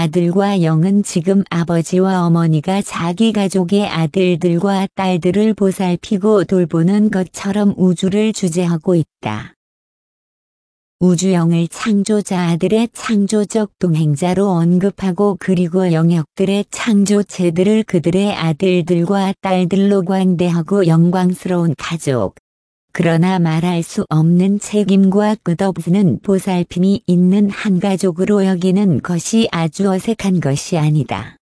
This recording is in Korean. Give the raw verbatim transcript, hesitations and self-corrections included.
아들과 영은 지금 아버지와 어머니가 자기 가족의 아들들과 딸들을 보살피고 돌보는 것처럼 우주를 주재하고 있다. 우주영을 창조자 아들의 창조적 동행자로 언급하고 그리고 영역들의 창조체들을 그들의 아들들과 딸들로 관대하고 영광스러운 가족, 그러나 말할 수 없는 책임과 끝없는 보살핌이 있는 한 가족으로 여기는 것이 아주 어색한 것이 아니다.